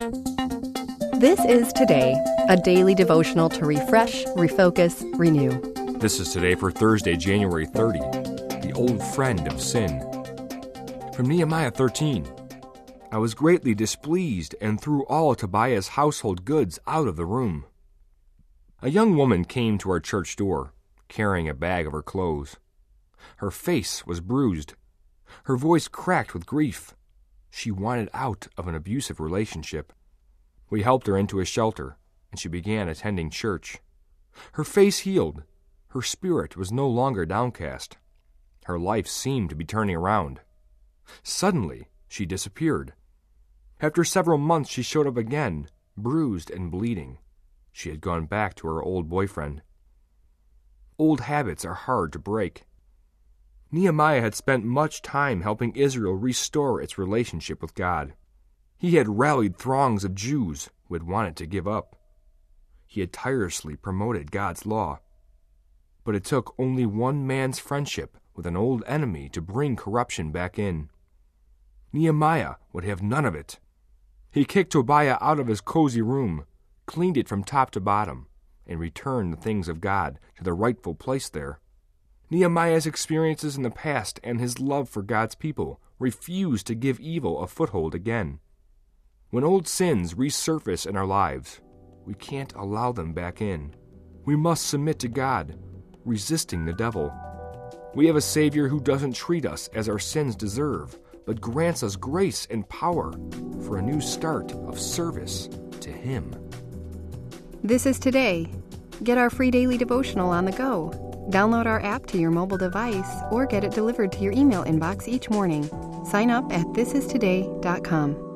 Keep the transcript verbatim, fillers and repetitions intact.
This is Today, a daily devotional to refresh, refocus, renew. This is Today for Thursday, January thirtieth, the old friend of sin. From Nehemiah thirteen, I was greatly displeased and threw all Tobiah's household goods out of the room. A young woman came to our church door, carrying a bag of her clothes. Her face was bruised. Her voice cracked with grief. She wanted out of an abusive relationship. We helped her into a shelter, and she began attending church. Her face healed. Her spirit was no longer downcast. Her life seemed to be turning around. Suddenly, she disappeared. After several months, she showed up again, bruised and bleeding. She had gone back to her old boyfriend. Old habits are hard to break. Nehemiah had spent much time helping Israel restore its relationship with God. He had rallied throngs of Jews who had wanted to give up. He had tirelessly promoted God's law. But it took only one man's friendship with an old enemy to bring corruption back in. Nehemiah would have none of it. He kicked Tobiah out of his cozy room, cleaned it from top to bottom, and returned the things of God to their rightful place there. Nehemiah's experiences in the past and his love for God's people refused to give evil a foothold again. When old sins resurface in our lives, we can't allow them back in. We must submit to God, resisting the devil. We have a Savior who doesn't treat us as our sins deserve, but grants us grace and power for a new start of service to Him. This is Today. Get our free daily devotional on the go. Download our app to your mobile device or get it delivered to your email inbox each morning. Sign up at this is today dot com.